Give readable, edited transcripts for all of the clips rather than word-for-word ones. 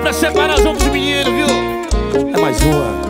pra separar os homens dos meninos, viu? É mais uma.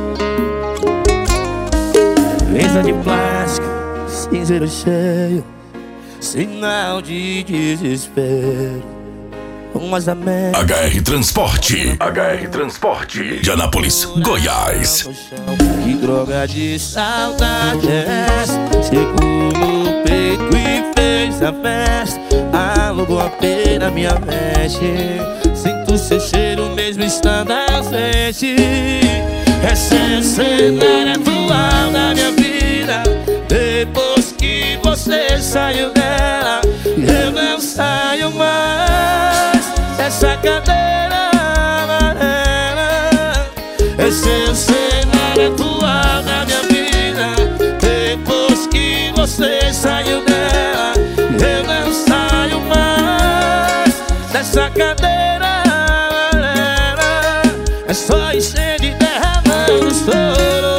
Mesa de plástico, cinzeiro cheio, sinal de desespero. Umas da merda. HR Transporte. De Anápolis, Goiás. Que droga de saudade é essa? Chegou no peito e fez a festa. Alugou a pena minha veste. Sinto seu cheiro mesmo estando ausente. Esse é o cenário atual da minha vida. Depois que você saiu dela, eu não saio mais dessa cadeira amarela. Esse é o cenário atual da minha vida. Depois que você saiu dela, eu não saio mais dessa cadeira amarela. É só encher de derramando choro.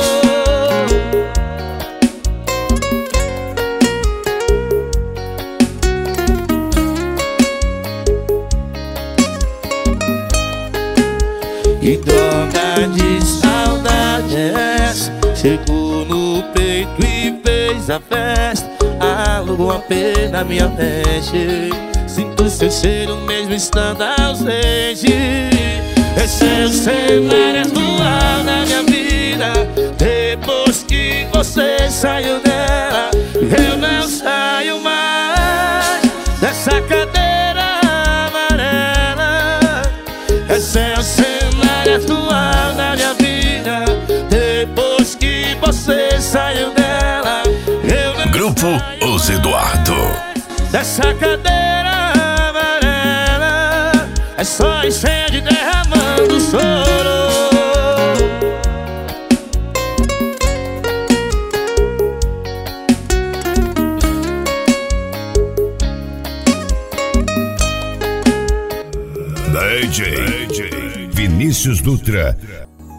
Que droga de saudade é essa? Chegou no peito e fez a festa. Alugou a pena minha veste. Sinto seu cheiro mesmo estando ausente. Esse é o cenário atual da minha vida. Depois que você saiu dela, eu não saio mais dessa cadeira amarela. Esse é o cenário atual da minha vida. Depois que você saiu dela, eu não Grupo Os Eduardo. dessa cadeira amarela. É só incêndio derramando choro. DJ Vinícius Dutra,